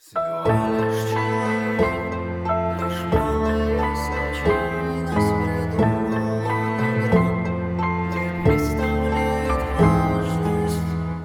Всего лишь человек, лишь малое случайность придумала игру, где представляет важность.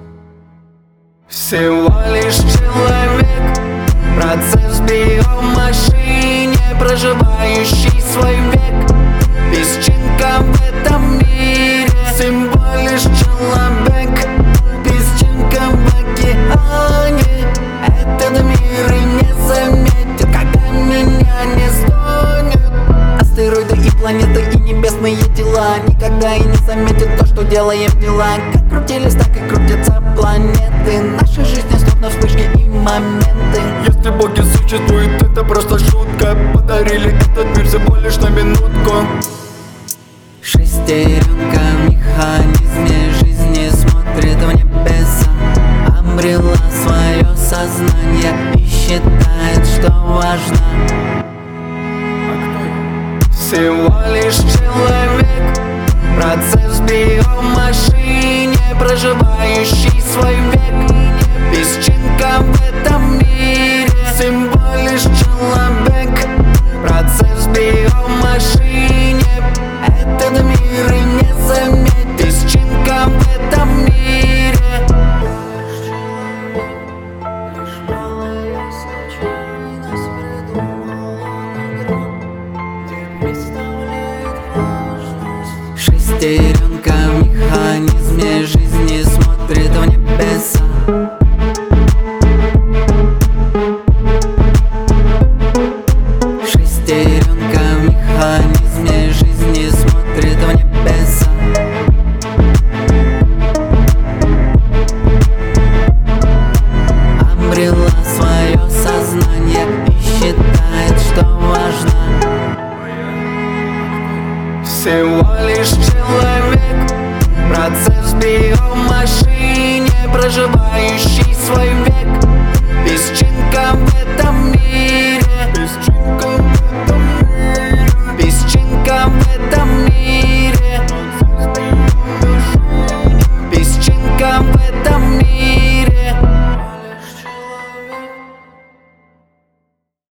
Всего лишь человек, процесс в биомашине, проживающий свой век, песчинка в этом мире. Всего лишь человек, песчинка в океане. Этот мир и не заметит, когда меня не стонет. Астероиды и планеты и небесные тела никогда и не заметят то, что делаем дела. Как крутились, так и крутятся планеты. Наша жизнь словно вспышки и моменты. Если боги существуют, это просто шутка. Подарили этот мир всего лишь на минутку. Шестеренка в механизме жизни смотрит в небеса, обрела свое сознание и считает, что важно. Всего лишь человек, процесс в биомашине, проживающий свой век, песчинка в этом мире. Всего лишь человек, процесс в биомашине. Этот мир и не заметит, песчинка в этом мире. Лишь малая случайность придумала игру, где представляет важность. Шестеренка в механизме жизни смотрит в небеса. Шестеренка в механизме жизни смотрит в небеса. Обрела свое сознание и считает, что важно. Всего лишь человек, процесс в биомашине, проживающий свой век, песчинка в